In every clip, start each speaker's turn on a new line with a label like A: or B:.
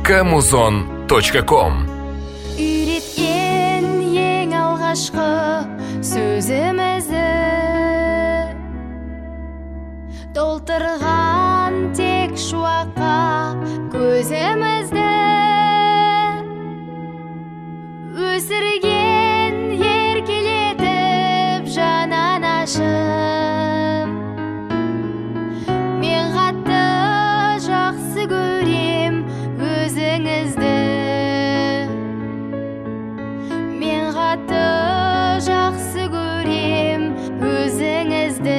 A: kmuzon.com.
B: Үйреткен ең алғашқы сөзімізді, толтырған тек шуаққа көзімізді, өсірген еркелетіп жанан ашып, мен қатты жақсы көрем өзіңізді, мен қатты жақсы көрем өзіңізді.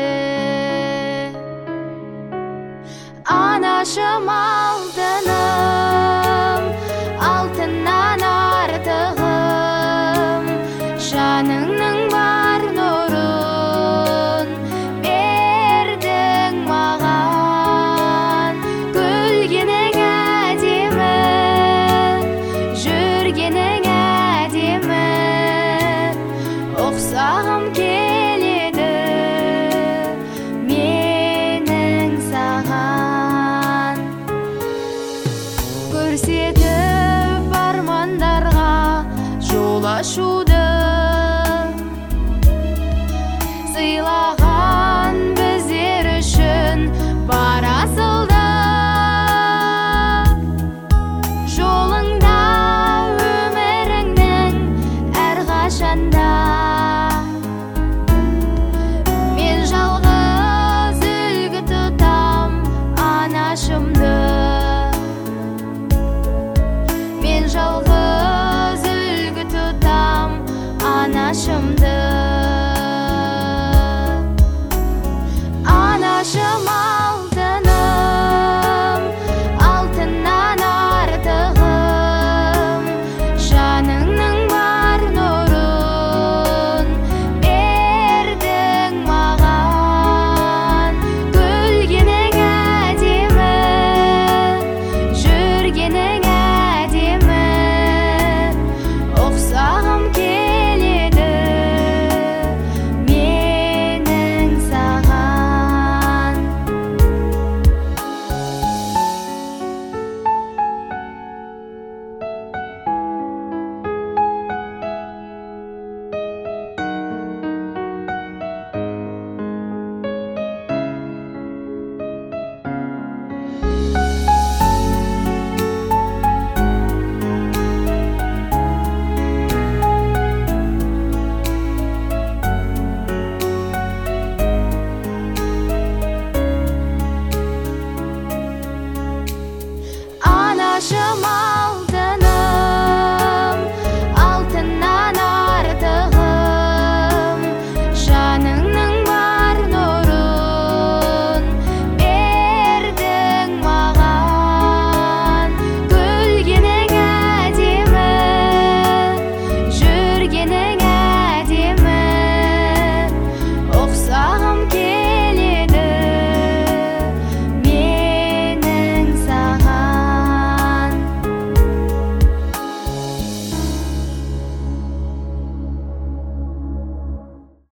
B: Анашым алтыным, алтыннан артығым, жаныңның бар нұрын бердің маған. Күлгенің әдемі, жүргенің әдемі, ұқсағым келеді менің саған. Көрсетіп армандарға жол ашуды,